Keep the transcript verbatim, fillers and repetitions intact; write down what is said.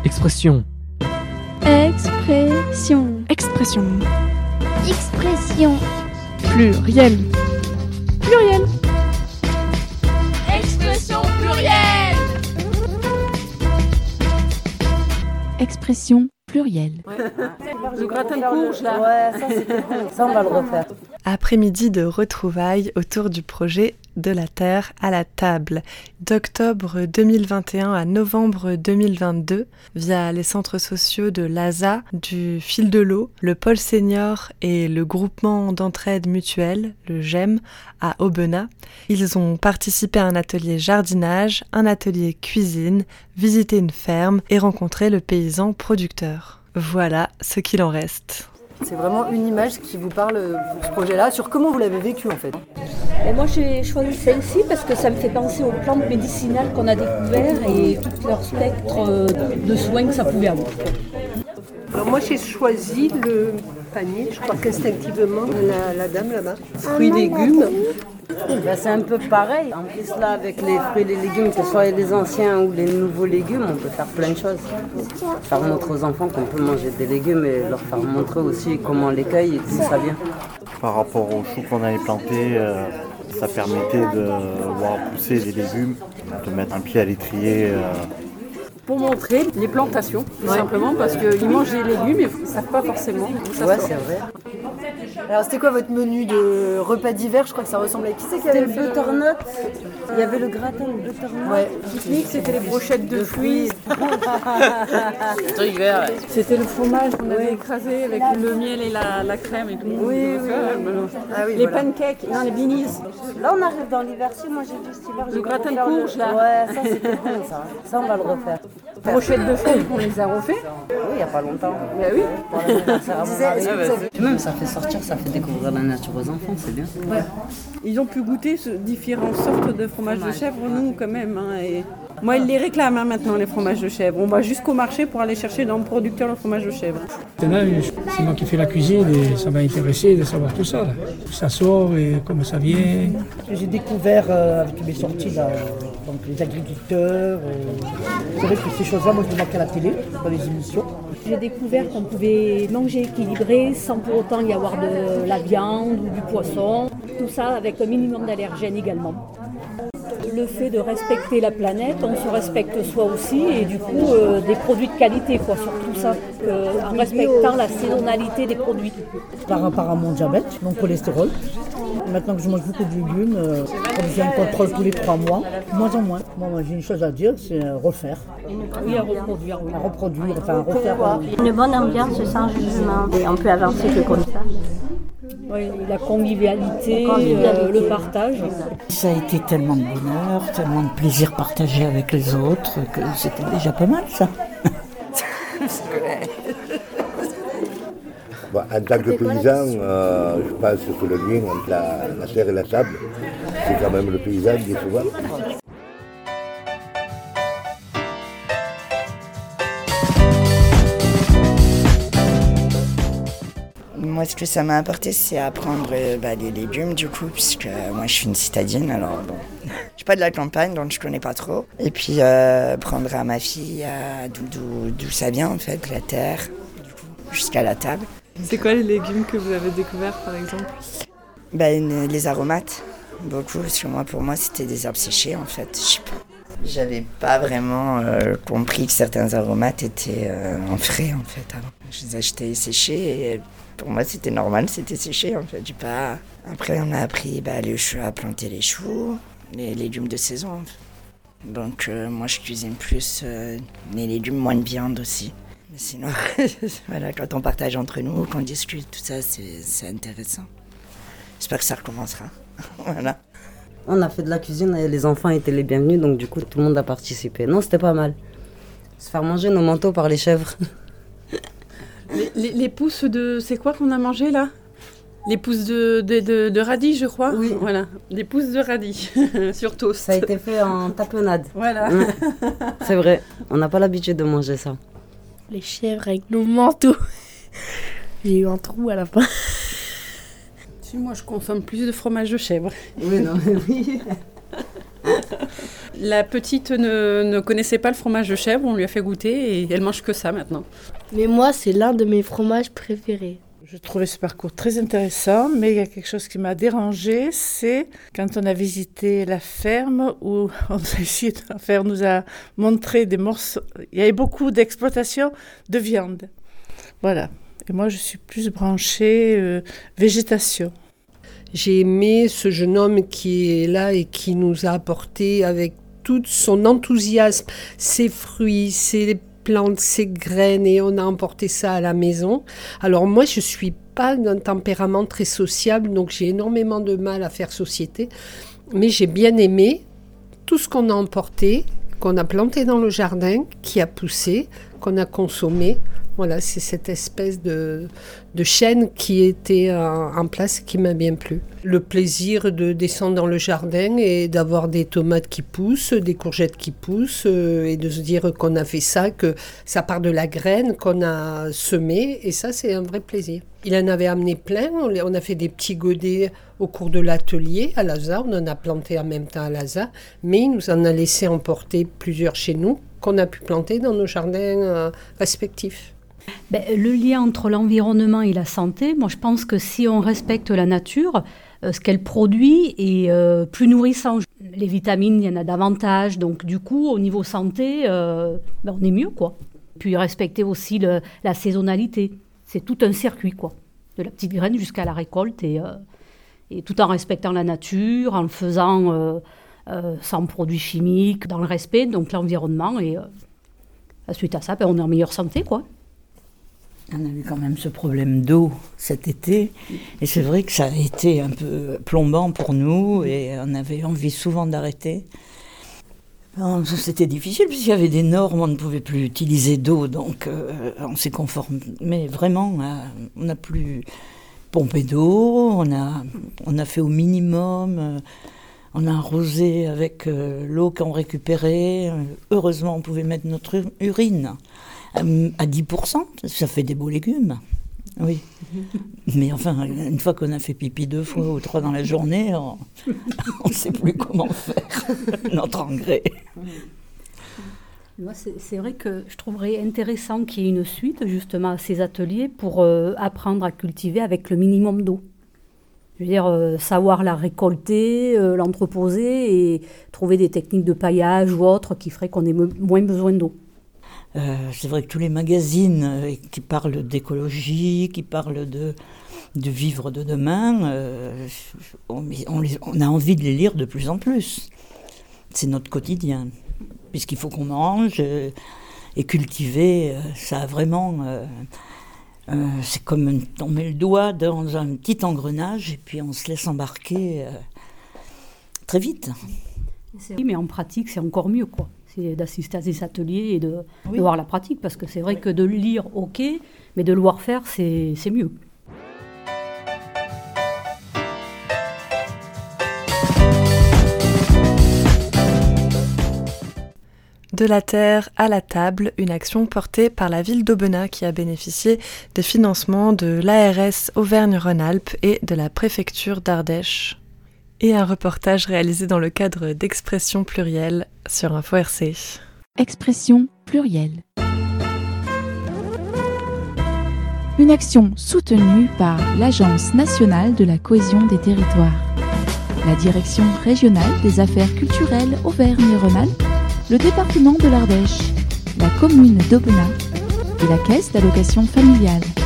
Expression. Expression. Expression. Expression. Pluriel. Pluriel. Expression plurielle. Expression plurielle. Le gratin de courge, là. Ouais, ça c'était bon. Ça, on va le refaire. Après-midi de retrouvailles autour du projet De la Terre à la table, d'octobre deux mille vingt et un à novembre deux mille vingt-deux, via les centres sociaux de l'A S A, du Fil de l'Eau, le Pôle Senior et le groupement d'entraide mutuelle, le G E M, à Aubenas. Ils ont participé à un atelier jardinage, un atelier cuisine, visité une ferme et rencontré le paysan producteur. Voilà ce qu'il en reste. C'est vraiment une image qui vous parle pour ce projet-là, sur comment vous l'avez vécu en fait. Et moi j'ai choisi celle-ci parce que ça me fait penser aux plantes médicinales qu'on a découvertes et tout leur spectre de soins que ça pouvait avoir. Alors moi j'ai choisi le panier, je crois qu'instinctivement, la, la dame là-bas, fruits et légumes. Ben, c'est un peu pareil. En plus là avec les fruits et les légumes, que ce soit les anciens ou les nouveaux légumes, on peut faire plein de choses. Faire montrer aux enfants qu'on peut manger des légumes et leur faire montrer aussi comment on les cueille et d'où ça vient. Par rapport aux choux qu'on avait plantés, euh, ça permettait de voir pousser les légumes, de mettre un pied à l'étrier. Euh, Pour montrer les plantations, tout ouais. simplement, parce qu'ils mangent des légumes et ils ne savent pas forcément. Ça ouais, c'est vrai. Alors, c'était quoi votre menu de repas d'hiver? Je crois que ça ressemblait à qui c'est qui avait le butternut. Il y avait le gratin, le butternut. Ouais. Pique-nique, c'était les brochettes de, de fruits. Truc vert. C'était le fromage qu'on avait écrasé avec le miel et la, la crème et tout. Oui, oui. Ah, oui les voilà. pancakes, non, les beanies. Là, on arrive dans l'hiver. Si, moi, j'ai vu cet hiver. Le gratin de courge, là. Ouais, ça, c'était bon, ça. Ça, on va le refaire. Brochettes de fruits, on les a refait. Oui, il n'y a pas longtemps. Bah oui. Pour l'anniversaire à mon mari. Même, ça fait sortir, ça fait découvrir la nature aux enfants, c'est bien. Ouais. Ils ont pu goûter ce différentes sortes de fromages de chèvre, nous, quand même. Hein, et... Moi, ils les réclament hein, maintenant, les fromages de chèvre. On va jusqu'au marché pour aller chercher dans le producteur le fromage de chèvre. Là, c'est moi qui fais la cuisine et ça m'a intéressé de savoir tout ça. Là. Ça sort et comment ça vient. J'ai découvert euh, avec mes sorties là, donc les agriculteurs. Euh, c'est vrai que ces choses-là, moi je les vois à la télé, dans les émissions. J'ai découvert qu'on pouvait manger équilibré sans pour autant y avoir de la viande ou du poisson. Tout ça avec un minimum d'allergènes également. Le fait de respecter la planète, on se respecte soi aussi et du coup euh, des produits de qualité, quoi, surtout ça, euh, en respectant la saisonnalité des produits. Par rapport à mon diabète, mon cholestérol, maintenant que je mange beaucoup de légumes, euh, comme j'ai un contrôle tous les trois mois, moins en moins. Moi, moi j'ai une chose à dire, c'est euh, refaire. Oui, à reproduire. Oui. À reproduire, enfin à refaire. Euh... Une bonne ambiance sans jugement et on peut avancer que comme ça. Oui, la convivialité, la convivialité. Euh, le partage. Ça a été tellement de bonheur, tellement de plaisir partagé avec les autres, que c'était déjà pas mal ça. Bon, en tant que paysan, euh, je pense que le lien entre la, la terre et la table, c'est quand même le paysan qui est souvent. Moi, ce que ça m'a apporté, c'est apprendre bah, les légumes, du coup, puisque euh, moi, je suis une citadine, alors bon, je suis pas de la campagne, donc je connais pas trop. Et puis, euh, prendre à ma fille euh, d'où, d'où ça vient, en fait, la terre, du coup, jusqu'à la table. C'est quoi les légumes que vous avez découverts, par exemple? bah, une, Les aromates, beaucoup, parce que moi, pour moi, c'était des herbes séchées, en fait, je sais pas. J'avais pas vraiment euh, compris que certains aromates étaient euh, en frais, en fait, avant. Je les achetais séchés et... Pour moi, c'était normal, c'était séché, en fait. J'ai pas... Après, on a appris bah, les choux, à planter les choux, les légumes de saison. En fait. Donc, euh, moi, je cuisine plus euh, les légumes, moins de viande aussi. Mais sinon, voilà, quand on partage entre nous, qu'on discute, tout ça, c'est, c'est intéressant. J'espère que ça recommencera. Voilà. On a fait de la cuisine et les enfants étaient les bienvenus, donc du coup, tout le monde a participé. Non, c'était pas mal. Se faire manger nos manteaux par les chèvres. Les, les, les pousses de... C'est quoi qu'on a mangé, là? Les pousses de, de, de, de radis, je crois. Oui. Voilà, des pousses de radis, sur toast. Ça a été fait en tapenade. Voilà. Mmh. C'est vrai, on n'a pas l'habitude de manger ça. Les chèvres avec nos manteaux. J'ai eu un trou à la fin. Si, moi, je consomme plus de fromage de chèvre. Oui, non, mais oui. La petite ne, ne connaissait pas le fromage de chèvre, on lui a fait goûter et elle mange que ça maintenant. Mais moi, c'est l'un de mes fromages préférés. Je trouvais ce parcours très intéressant, mais il y a quelque chose qui m'a dérangée, c'est quand on a visité la ferme où on a essayé de faire, nous a montré des morceaux. Il y avait beaucoup d'exploitation de viande. Voilà. Et moi, je suis plus branchée euh, végétation. J'ai aimé ce jeune homme qui est là et qui nous a apporté avec tout son enthousiasme, ses fruits, ses plantes, ses graines, et on a emporté ça à la maison. Alors moi, je ne suis pas d'un tempérament très sociable, donc j'ai énormément de mal à faire société, mais j'ai bien aimé tout ce qu'on a emporté, qu'on a planté dans le jardin, qui a poussé, qu'on a consommé. Voilà, c'est cette espèce de, de chaîne qui était en, en place qui m'a bien plu. Le plaisir de descendre dans le jardin et d'avoir des tomates qui poussent, des courgettes qui poussent, euh, et de se dire qu'on a fait ça, que ça part de la graine qu'on a semée, et ça, c'est un vrai plaisir. Il en avait amené plein, on, on a fait des petits godets au cours de l'atelier à Laza, on en a planté en même temps à Laza, mais il nous en a laissé emporter plusieurs chez nous, qu'on a pu planter dans nos jardins euh, respectifs. Ben, le lien entre l'environnement et la santé, moi je pense que si on respecte la nature, euh, ce qu'elle produit est euh, plus nourrissant. Les vitamines, il y en a davantage, donc du coup au niveau santé, euh, ben, on est mieux quoi. Puis respecter aussi le, la saisonnalité, c'est tout un circuit quoi, de la petite graine jusqu'à la récolte, et, euh, et tout en respectant la nature, en le faisant euh, euh, sans produits chimiques, dans le respect, donc l'environnement, et euh, suite à ça, ben, on est en meilleure santé quoi. On a eu quand même ce problème d'eau cet été, et c'est vrai que ça a été un peu plombant pour nous, et on avait envie souvent d'arrêter. C'était difficile, puisqu'il y avait des normes, on ne pouvait plus utiliser d'eau, donc euh, on s'est conformé vraiment, à, on n'a plus pompé d'eau, on a, on a fait au minimum, euh, on a arrosé avec euh, l'eau qu'on récupérait, heureusement on pouvait mettre notre urine à dix pour cent, ça fait des beaux légumes, oui. Mais enfin, une fois qu'on a fait pipi deux fois ou trois dans la journée, on ne sait plus comment faire notre engrais. Moi, c'est, c'est vrai que je trouverais intéressant qu'il y ait une suite justement à ces ateliers pour euh, apprendre à cultiver avec le minimum d'eau. Je veux dire, euh, savoir la récolter, euh, l'entreposer et trouver des techniques de paillage ou autres qui feraient qu'on ait me- moins besoin d'eau. Euh, c'est vrai que tous les magazines euh, qui parlent d'écologie, qui parlent de, de vivre de demain, euh, on, on, les, on a envie de les lire de plus en plus. C'est notre quotidien, puisqu'il faut qu'on mange, euh, et cultiver, euh, ça a vraiment... Euh, euh, c'est comme une, on met le doigt dans un petit engrenage et puis on se laisse embarquer euh, très vite. Oui, mais en pratique, c'est encore mieux, quoi. C'est d'assister à des ateliers et de, oui. de voir la pratique, parce que c'est vrai que de le lire, ok, mais de le voir faire, c'est, c'est mieux. De la terre à la table, une action portée par la ville d'Aubenas qui a bénéficié des financements de l'A R S Auvergne-Rhône-Alpes et de la préfecture d'Ardèche. Et un reportage réalisé dans le cadre d'Expression Plurielle sur Info R C. Expression Plurielle. Une action soutenue par l'Agence nationale de la cohésion des territoires, la Direction régionale des affaires culturelles Auvergne-Rhône-Alpes, le département de l'Ardèche, la commune d'Aubenas et la Caisse d'allocation familiale.